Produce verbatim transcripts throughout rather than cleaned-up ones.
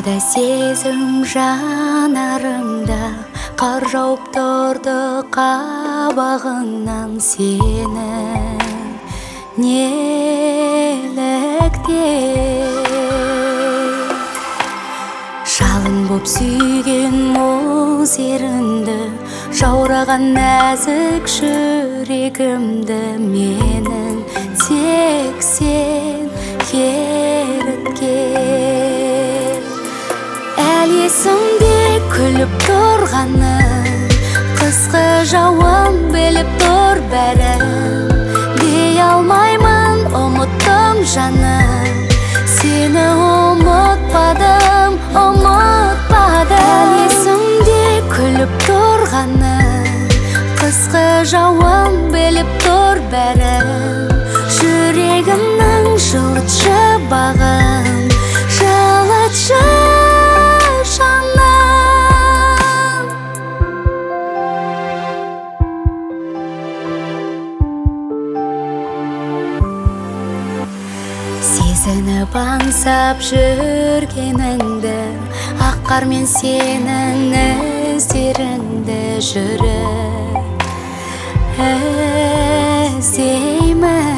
Қайда сезім жанарыңда, қар жауып тұрды қабағыңнан сенің неліктен. Жалын боп сүйген мұз ерінді, жаураған нәзік жүрегімді менің тек сен еріткен. Әл есімде күліп тұрғаны, қысқы жауын біліп тұр бәрін. Дей алмаймын, ұмыттым жаным, сені ұмытпадым, ұмытпадым. Әл есімде күліп тұрғаны, қысқы жауын біліп тұр бәрін. Жүрегімнің жылытшы бағын, жылытшы жаным. Сезініп аңсап жүргеніңді, ақ қармен сенің іздеріңді жүріп іздеймін.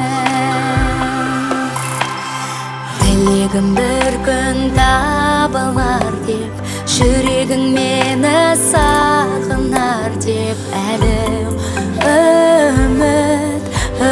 Тілегім бір күн табылар деп, жүрегің мені сағынар деп, әлі үміт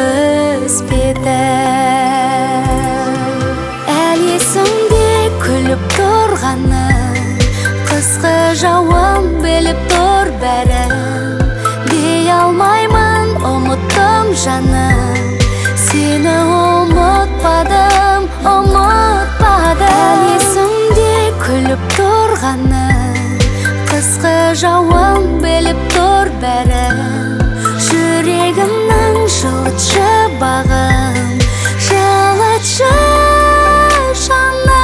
үзбедім. Әл есімде күліп тұрғаны, қысқы жауын біліп тұр бәрін. Дей алмаймын, ұмыттым жаным, сені ұмытпадым, ұмытпадым. Әл есімде күліп тұрғаны, қысқы жауын біліп тұр бәрін. Жүрегімнің жылытшы бағын, жылытшы жаным.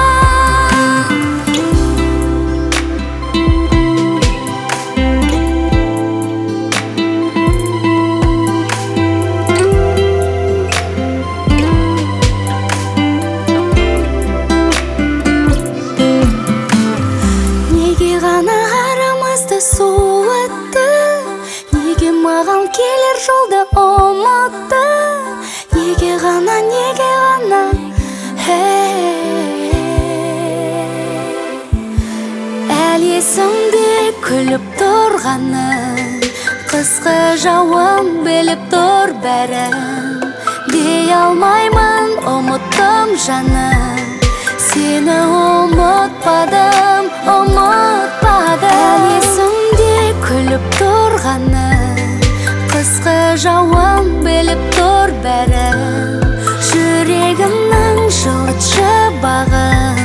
Суытты, неге маған келер жолды ұмытты? Неге ғана, неге ғана, әл есімде күліп тұрғаны, қысқы жауын біліп тұр бәрін. Дей алмаймын, ұмыттым жаным, сені ұмытпадым, ұмытпадым. Әл есімде күліп тұрғаны, қысқы жауын біліп тұр бәрін. Жүрегімнің жылытшы бағын,